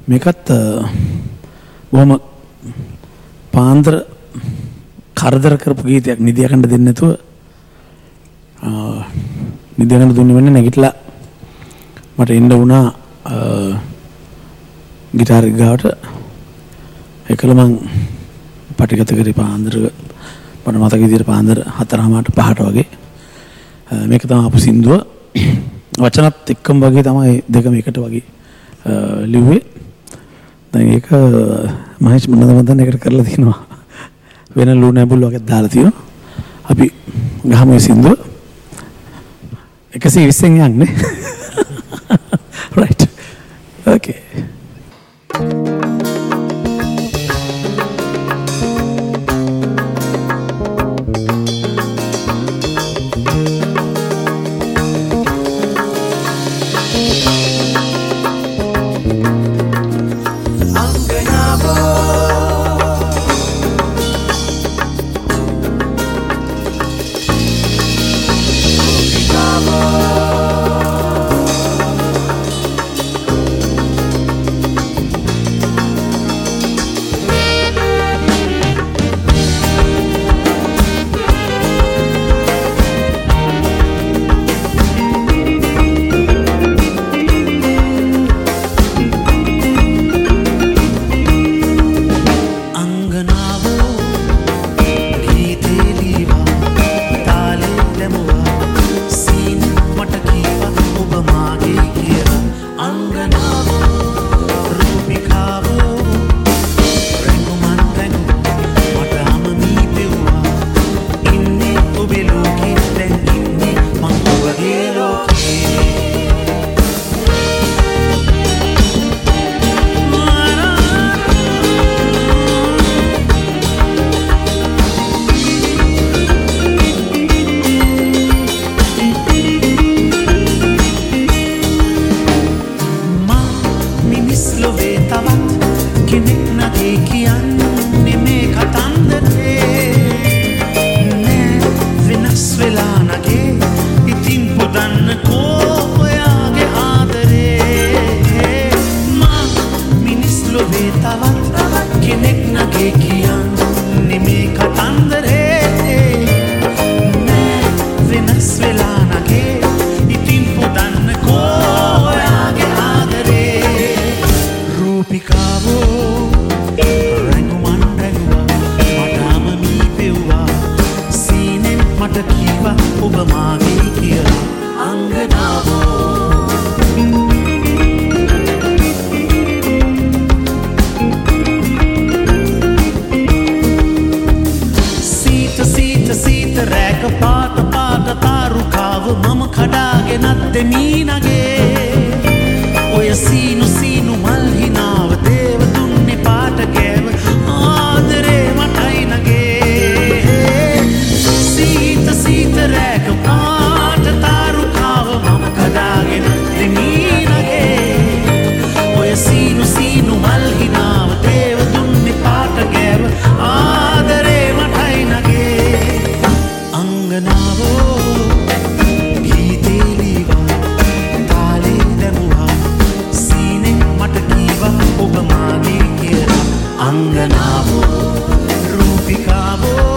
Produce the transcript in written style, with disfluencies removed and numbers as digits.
මේකත් බොහොම පාන්දර කරදර කරපු ගීතයක්. නිදිය ගන්න දෙන්නේ නැතුව නිදිය ගන්න දුන්නේ වෙන්නේ නැගිටලා මට එන්න වුණා ගිටාර ගාවට. ඒකල මං පටිගත කරේ පාන්දර මට මතක විදිහට පාන්දර 4:00 5:00 වගේ. මේක තමයි අපු සින්දුව. වචනත් එක්කම වගේ තමයි දෙකම එකට වගේ ලිව්වේ. දැන් ඒක මහේෂ් මනදමන්තන් එකට කරලා තිනවා. වෙන ලූ නැඹුල් වගේ දාලා තියෙනවා. අපි ගහමු මේ සින්දුව. 120න් යන්නේ. right. Okay. Anganavo, Rupicavo.